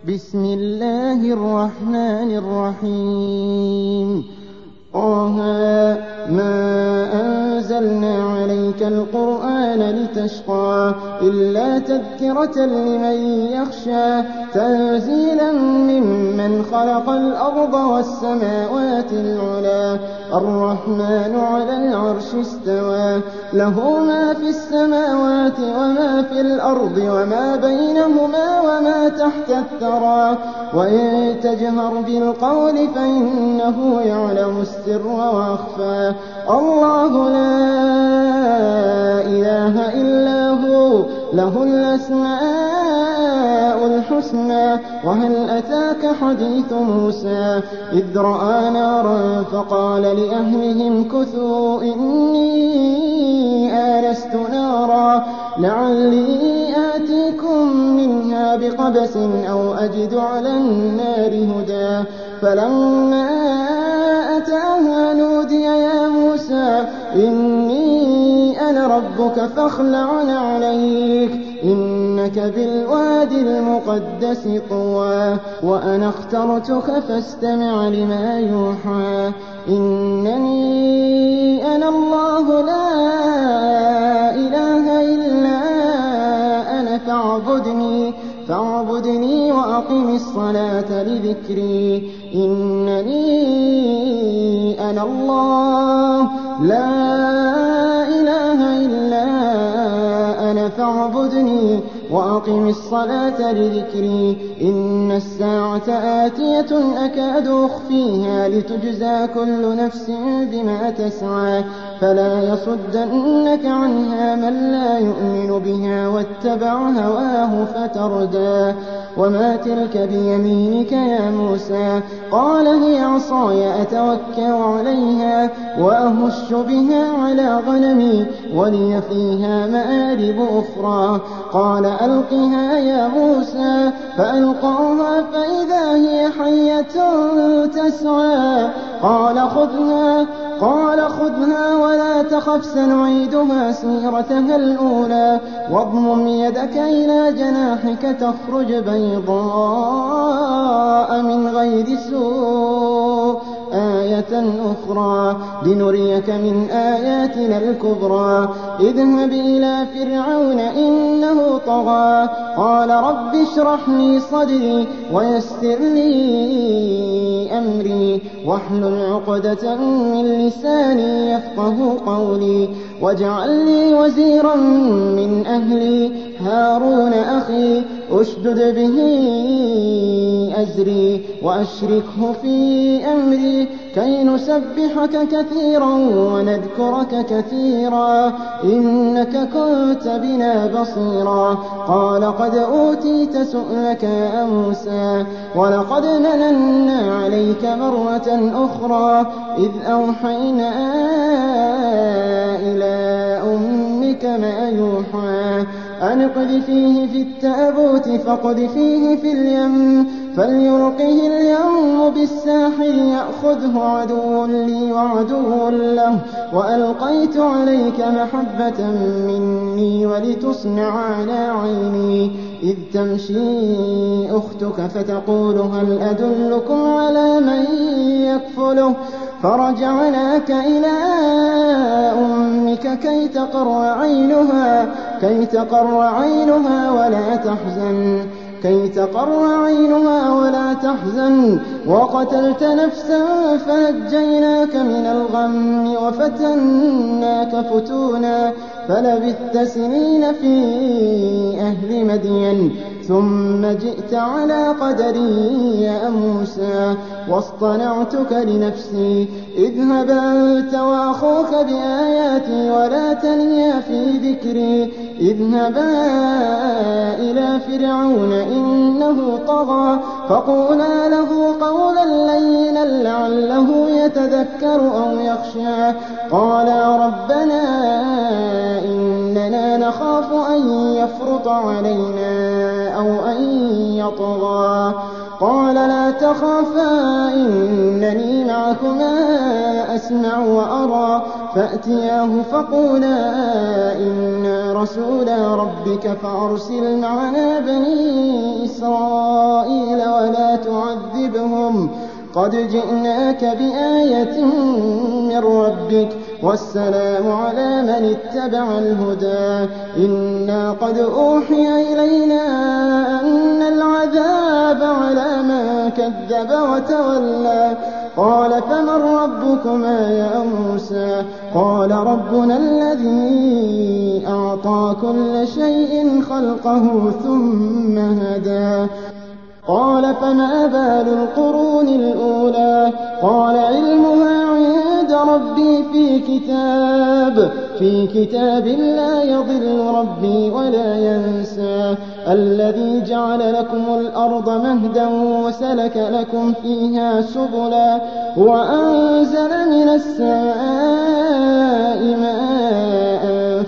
بسم الله الرحمن الرحيم. طه ما أنزلنا عليك القرآن لتشقى إلا تذكرة لمن يخشى تنزيلا ممن خلق الأرض والسماوات العلى الرحمن على العرش استوى له ما في السماوات وما في الأرض وما بينهما وما تحت الثرى وإن تجهر بالقول فإنه يعلم السر وأخفى الله لا إله إلا هو له الأسماء الحسنى. وهل أتاك حديث موسى إذ رأى نارا فقال لأهلهم كثوا إني آنست نارا لعلي آتيكم منها بقبس أو أجد على النار هدى فلما أتاها نودي يا موسى إني أنا ربك فاخلع عليك إنك بالوادي المقدس طوى وأنا اخترتك فاستمع لما يوحى إنني أنا الله لا إله إلا أنا فاعبدني وأقم الصلاة لذكري إنني أنا الله لا إله إلا أنا فاعبدني وأقم الصلاة لذكري إن الساعة آتية أكاد أخفيها لتجزى كل نفس بما تسعى فلا يصدنك عنها من لا يؤمن بها واتبع هواه فتردى وما تلك بيمينك يا موسى قال هي عصاي أتوكل عليها وأهش بها على غنمي ولي فيها مآرب أخرى قال ألقها يا موسى فألقاها فإذا هي حية تسعى قال خذها ولا تخف سنعيدها سيرتها الأولى واضمم يدك إلى جناحك تخرج بيضاء من غير سوء آية أخرى لنريك من آياتنا الكبرى اذهب إلى فرعون إنه طغى قال رب اشرح لي صدري ويسر لي أمري واحلل عقدة من لساني يفقه قولي واجعل لي وزيرا من أهلي هارون أخي أشدد به أزري وأشركه في أمري كي نسبحك كثيرا ونذكرك كثيرا إنك كنت بنا بصيرا قال قد أوتيت سؤلك يا موسى ولقد مننا عليك مرة أخرى إذ أوحينا إلى أمك ما يوحى أن اقذفيه في التابوت فاقذفيه في اليم فليلقه اليم بالساحل يأخذه عدو لي وعدو له وألقيت عليك محبة مني ولتصنع على عيني إذ تمشي أختك فتقول هل أدلكم على من يكفله فرجعناك إلى أمك كي تقر عينها ولا تحزن وقتلت نفسا فنجيناك من الغم وفتناك فتونا فلبثت سنين في أهل مدين ثم جئت على قدري يا موسى واصطنعتك لنفسي اذهب أنت وأخوك بآياتي ولا تنيا في ذكري اذهبا إلى فرعون إنه طغى فقولا له قولا لينا لعله يتذكر أو يخشى قالا ربنا إننا نخاف أن يفرط علينا أو أن يطغى قال لا تخافا إنني معكما أسمع وأرى فأتياه فقولا إنا رسولا ربك فأرسل معنا بني إسرائيل ولا تعذبهم قد جئناك بآية من ربك والسلام على من اتبع الهدى إنا قد أوحي إلينا أن العذاب على من كذب وتولى قال فمن ربكما يا موسى قال ربنا الذي أعطى كل شيء خلقه ثم هدى قال فما بال القرون الأولى قال علمها عند ربي في كتاب لا يضل ربي ولا ينسى الذي جعل لكم الأرض مهدا وسلك لكم فيها سبلا وأنزل من السماء ماء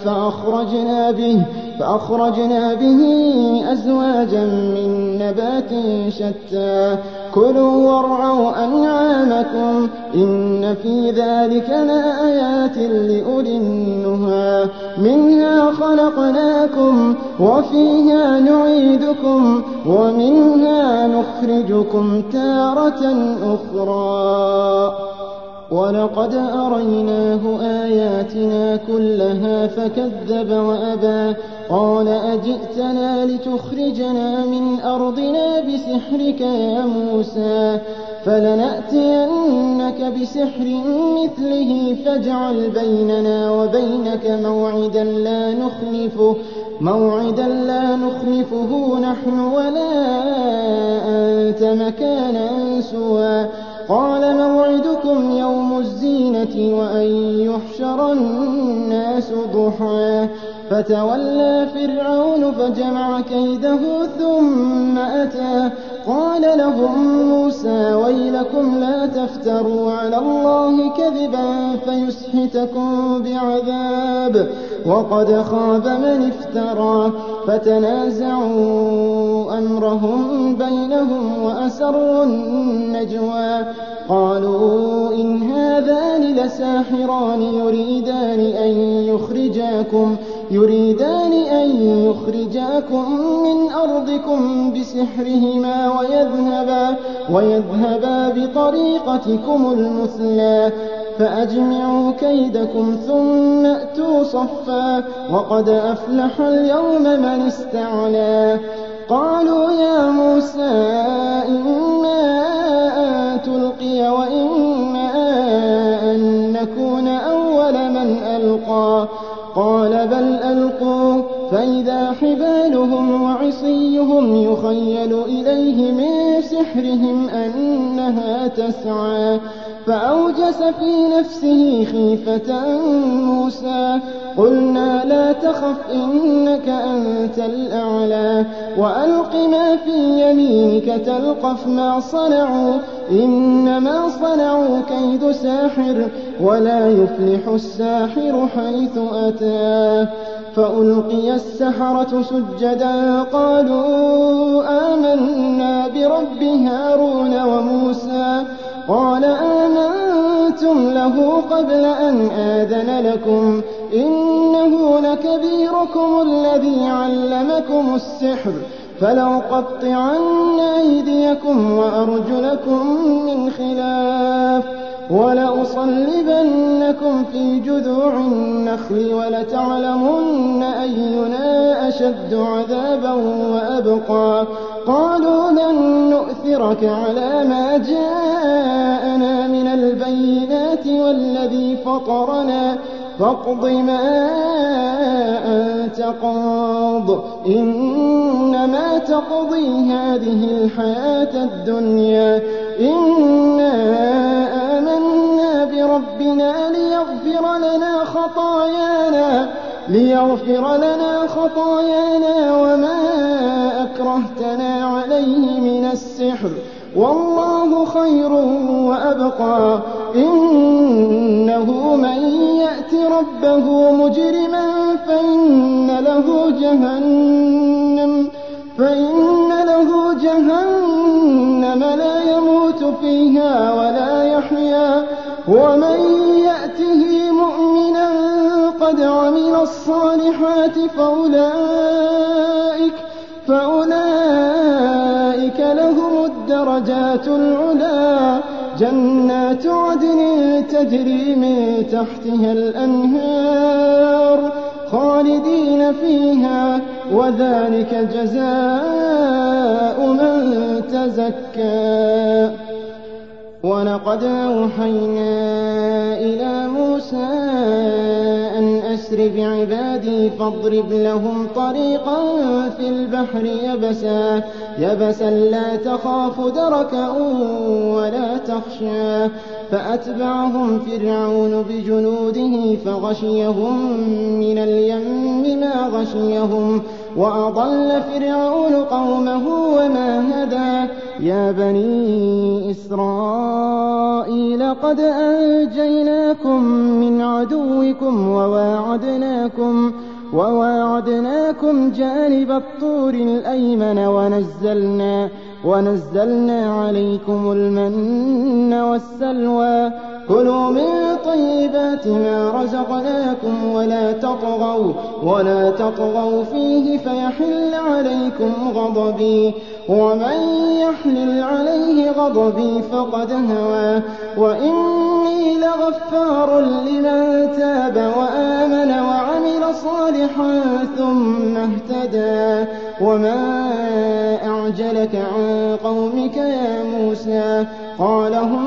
فأخرجنا به أزواجا من نبات شتى كلوا وارعوا أنعامكم إن في ذلك لآيات لأولي النهى منها خلقناكم وفيها نعيدكم ومنها نخرجكم تارة أخرى ولقد أريناه آياتنا كلها فكذب وأبى قال أجئتنا لتخرجنا من أرضنا بسحرك يا موسى فلنأتينك بسحر مثله فاجعل بيننا وبينك موعدا لا نخلفه نحن ولا أنت مكانا سوى قال موعدكم يوم الزينة وأن يحشر الناس ضحى فتولى فرعون فجمع كيده ثم أتى قال لهم موسى ويلكم لا تفتروا على الله كذبا فيسحتكم بعذاب وقد خاب من افترى فتنازعوا أمرهم بينهم وأسروا النجوى قالوا إن هذان لساحران يريدان أن يخرجاكم من أرضكم بسحرهما ويذهبا بطريقتكم المثلى فأجمعوا كيدكم ثم أتوا صفا وقد أفلح اليوم من استعلى قالوا يا موسى إما أن تلقي وإما أن نكون أول من ألقى قال بل ألقوا فإذا حبالهم وعصيهم يخيل إليه من سحرهم أنها تسعى فأوجس في نفسه خيفة موسى قلنا لا تخف إنك أنت الأعلى وألق ما في يمينك تلقف ما صنعوا إنما صنعوا كيد ساحر ولا يفلح الساحر حيث أتى فألقي السحرة سجدا قالوا آمنا برب هارون وموسى قال آمنتم له قبل أن آذن لكم إنه لكبيركم الذي علمكم السحر فلأقطعن أيديكم وأرجلكم من خلاف ولأصلبنكم في جذوع النخل ولتعلمن أينا أشد عذابا وأبقى قالوا لن نؤثرك على ما جاءنا من البينات والذي فطرنا فاقض ما أنت قاض إنما تقضي هذه الحياة الدنيا إنا آمنا بربنا ليغفر لنا خطايانا وما أكرهتنا عليه من السحر والله خير وأبقى إنه من يأت ربه مجرما فإن له جهنم فيها ولا يحيا. ومن يأته مؤمنا قد عمل الصالحات فأولئك لهم الدرجات العلى، جنات عدن تجري من تحتها الأنهار خالدين فيها، وذلك جزاء من تزكى. ولقد أوحينا إلى موسى أن أسر بعبادي فاضرب لهم طريقا في البحر يبسا لا تخاف دركا ولا تخشى. فأتبعهم فرعون بجنوده فغشيهم من اليم ما غشيهم، وأضل فرعون قومه وما هدى. يا بني إسرائيل قد أنجيناكم من عدوكم وواعدناكم جانب الطور الأيمن ونزلنا عليكم المن والسلوى. كلوا من طيبات ما رزقناكم ولا تطغوا فيه فيحل عليكم غضبي، ومن يحلل عليه غضبي فقد هوى. وإني لغفار لمن تاب وآمن وعمل صالحا ثم اهتدى. وما أعجلك عن قومك يا موسى؟ قال هم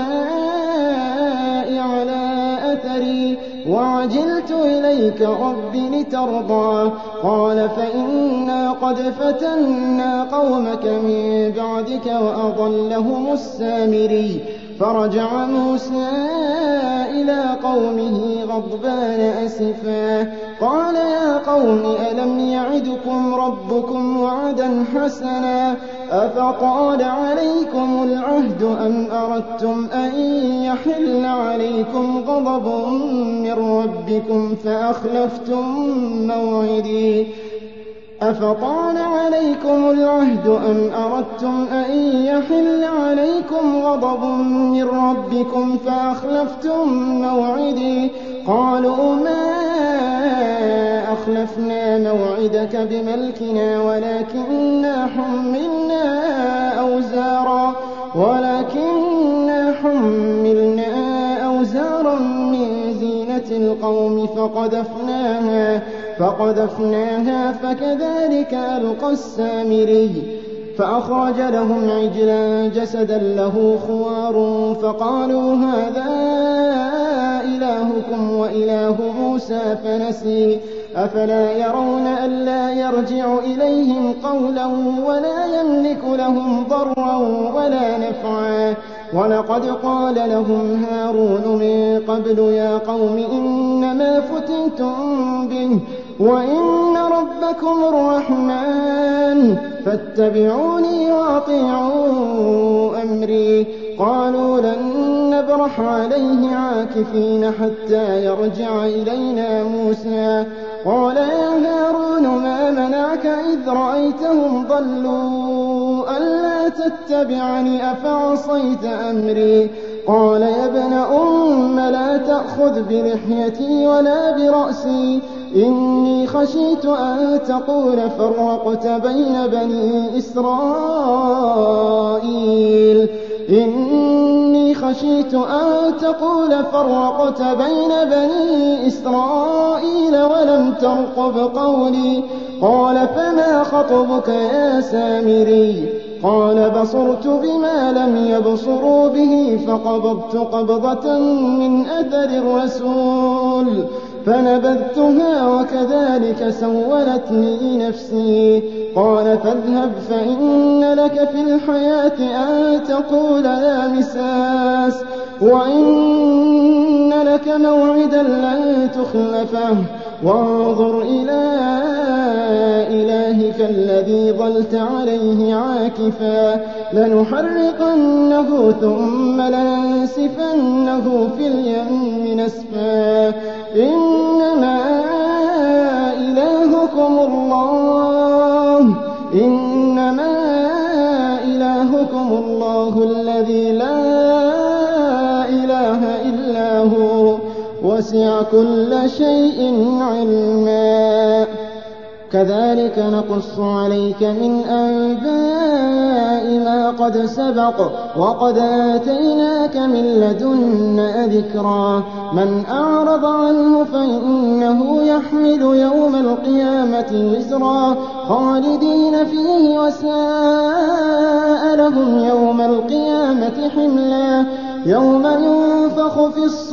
أولئك على أثري وعجلت إليك رب لترضى. قال فإنا قد فتنا قومك من بعدك وأضلهم السامري. فرجع موسى إلى قومه غضبان أسفا قال يا قوم ألم يعدكم ربكم وعدا حسنا أفطال عليكم العهد أم أردتم أن يحل عليكم غضب من ربكم فأخلفتم موعدي أفطال عليكم العهد أم أردتم أن يحل عليكم غضب من ربكم فأخلفتم موعدي قالوا ما أخلفنا موعدك بملكنا ولكننا حملنا أوزارا من زينة القوم فقذفناها فكذلك ألقى السامري. فأخرج لهم عجلا جسدا له خوار فقالوا هذا إلهكم وإله موسى فنسي. أفلا يرون ألا يرجع إليهم قولا ولا يملك لهم ضرا ولا نفعا. ولقد قال لهم هارون من قبل يا قوم إنما فتنتم به وإن ربكم الرحمن فاتبعوني وأطيعوا أمري. قالوا لن نبرح عليه عاكفين حتى يرجع إلينا موسى. قال يا هارون ما منعك إذ رأيتهم ضلوا ألا تتبعني أفعصيت أمري. قال يا ابن أم لا تأخذ بلحيتي ولا برأسي إني خشيت أن تقول فرقت بين بني إسرائيل ولم ترقب قولي. قال فما خطبك يا سامري؟ قال بصرت بما لم يبصروا به فقبضت قبضة من أثر الرسول فنبذتها وكذلك سولت لي نفسي. قال فاذهب فإن لك في الحياة أن تقول لا مساس وإن لك موعدا لن تخلفه وانظر إلى إلهك الذي ظلت عليه عاكفا لنحرقنه ثم لننسفنه في اليم نسفا. إنما إلهكم الله الذي لا إله إلا هو وسع كل شيء علما كذلك نقص عليك من أنباء ما قد سبق وقد آتيناك من لدنا ذكرا من أعرض عنه فإنه يحمل يوم القيامة وزرا خالدين فيه وساء لهم يوم القيامة حملا يوم ينفخ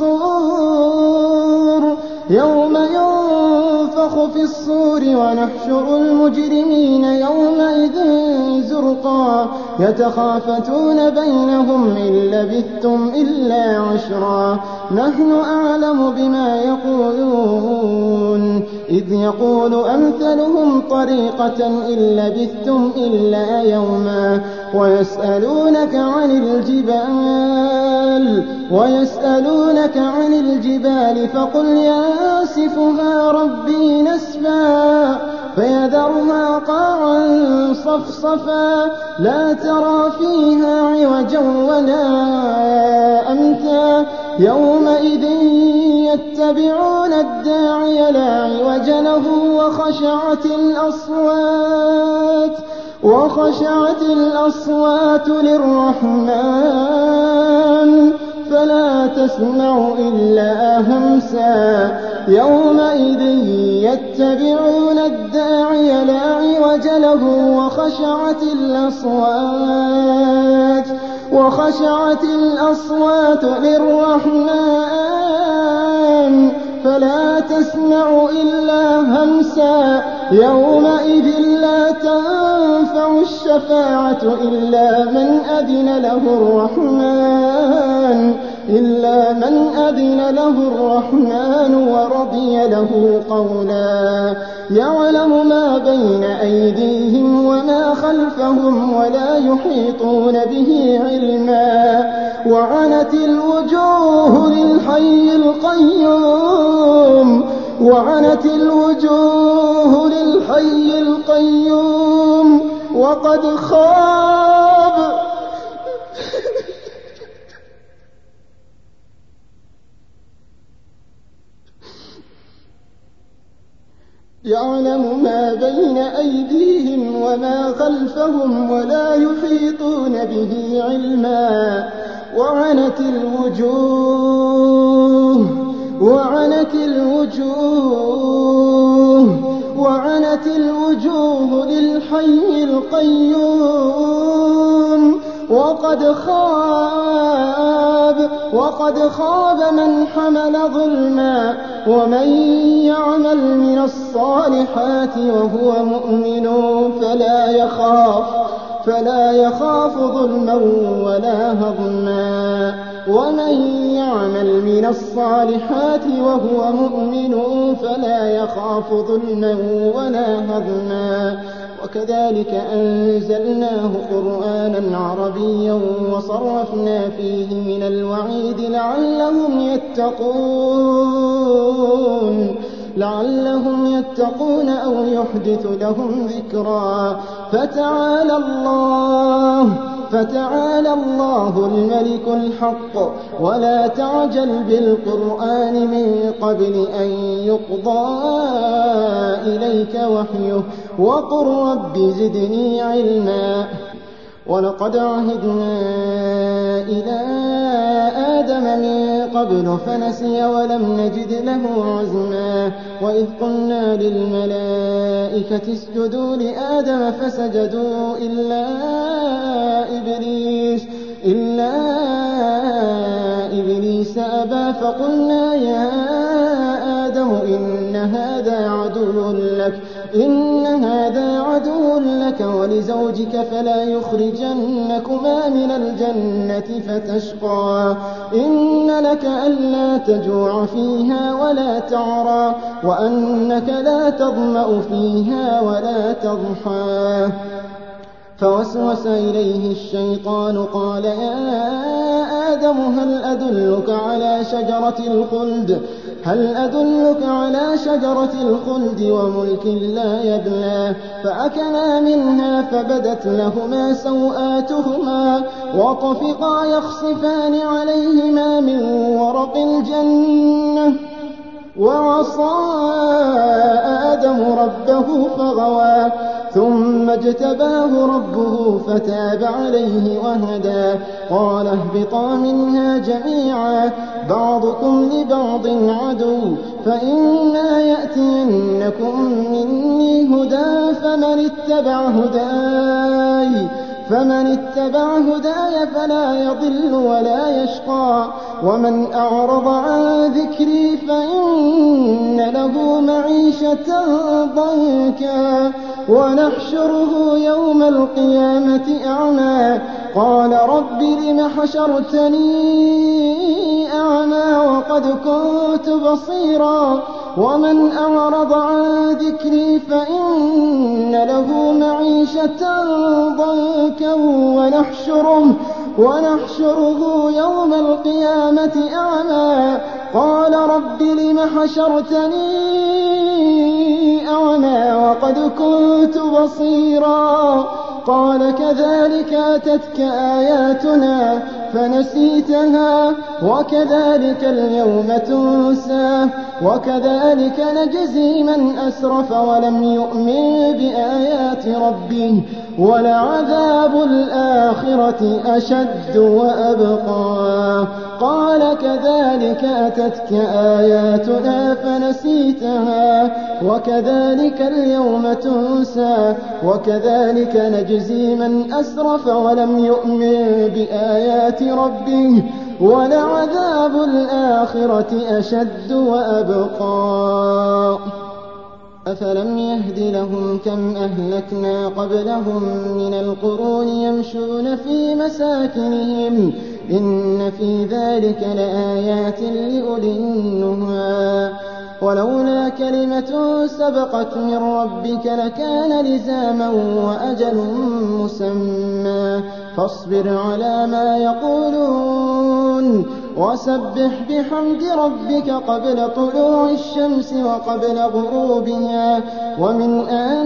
في الصور ونحشر المجرمين يومئذ زرقا يتخافتون بينهم إن لبثتم إلا عشرا نحن أعلم بما يقولون إذ يقول أمثلهم طريقة إن لبثتم إلا يوما ويسألونك عن الجبال فقل ينسفها ربي نسفا فيذرها قاعا صفصفا لا ترى فيها عوجا ولا أمتا يومئذ يتبعون الداعي لا عوج له وخشعت الأصوات للرحمن فلا تسمع إلا همسا يومئذ يتبعون الداعي لا عوج له وخشعت الأصوات للرحمن فلا تسمع إلا همسا يومئذ لا تنفع الشفاعة إلا من أذن له الرحمن ورضي له قولا يعلم ما بين أيديهم وما خلفهم ولا يحيطون به علما وعنت الوجوه للحي القيوم وقد خاب يعلم ما بين أيديهم وما خلفهم ولا يحيطون به علما وعنت الوجوه للحي القيوم وقد خاب من حمل ظلما ومن يعمل من الصالحات وهو مؤمن فلا يخاف ظلما ولا هضما ومن يعمل من الصالحات وهو مؤمن فلا يخاف ظلما ولا هضما وكذلك أنزلناه قرآنا عربيا وصرفنا فيه من الوعيد لعلهم يتقون أو يحدث لهم ذكرا فتعالى الله الملك الحق ولا تعجل بالقرآن من قبل أن يقضى إليك وحيه وقل رب زدني علما ولقد عهدنا إلى آدم من قبل فنسي ولم نجد له عزما وإذ قلنا للملائكة اسجدوا لآدم فسجدوا إلا إبليس أبى فقلنا يا آدم إن هذا عدو لك ولزوجك فلا يخرجنكما من الجنة فتشقى إن لك ألا تجوع فيها ولا تعرى وأنك لا تظمأ فيها ولا تضحى فوسوس إليه الشيطان قال يا آدم هل أدلك على شجرة الخلد هل أدلك على شجرة الخلد وملك لا يبلى فأكلا منها فبدت لهما سوآتهما وطفقا يخصفان عليهما من ورق الجنة وعصى آدم ربه فغوى ثم اجتباه ربه فتاب عليه وهدى قال اهبطا منها جميعا بعضكم لبعض عدو فإما يأتينكم مني هدى فمن اتبع هداي فلا يضل ولا يشقى ومن أعرض عن ذكري فإن له معيشة ضنكا ونحشره يوم القيامة أعمى قال رب لم حشرتني أعمى وقد كنت بصيرا ومن أعرض عن ذكري فإن له معيشة ضنكا ونحشره يوم القيامة أعمى قال رب لم حشرتني أعمى وقد كنت بصيرا قال كذلك أتتك آياتنا فنسيتها وكذلك اليوم تنسى وكذلك نجزي من أسرف ولم يؤمن بآيات ربه ولعذاب الآخرة أشد وأبقى قال كذلك أتتك آياتنا فنسيتها وكذلك اليوم تنسى وكذلك نجزي من أسرف ولم يؤمن بآيات ربه ولعذاب الآخرة أشد وأبقى أفلم يهد لهم كم أهلكنا قبلهم من القرون يمشون في مساكنهم إن في ذلك لآيات لأولي النهى ولولا كلمة سبقت من ربك لكان لزاما وأجل مسمى فاصبر على ما يقولون وسبح بحمد ربك قبل طلوع الشمس وقبل غروبها ومن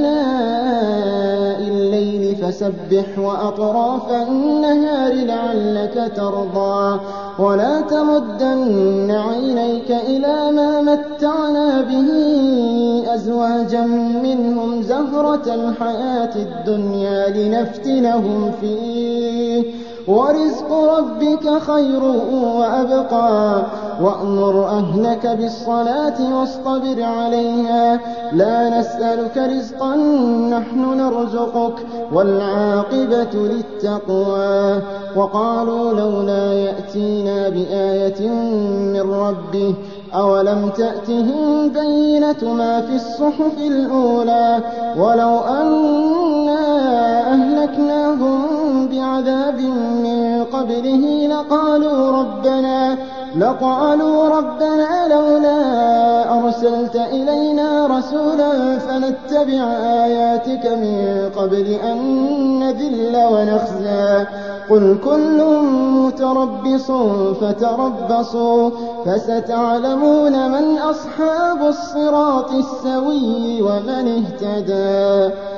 آناء الليل فسبح وأطراف النهار لعلك ترضى ولا تمدن عينيك إلى ما متعنا به أزواجا منهم زهرة الحياة الدنيا لنفتنهم فيه ورزق ربك خير وأبقى وأمر أهلك بالصلاة واصطبر عليها لا نسألك رزقا نحن نرزقك والعاقبة للتقوى وقالوا لولا يأتينا بآية من ربه أولم تأتهم بينة ما في الصحف الأولى ولو أنا أهلكناهم بعذاب من قبله لقالوا ربنا لولا أرسلت إلينا رسولا فنتبع آياتك من قبل أن نذل ونخزى قل كل متربص فتربصوا فستعلمون من أصحاب الصراط السوي ومن اهتدى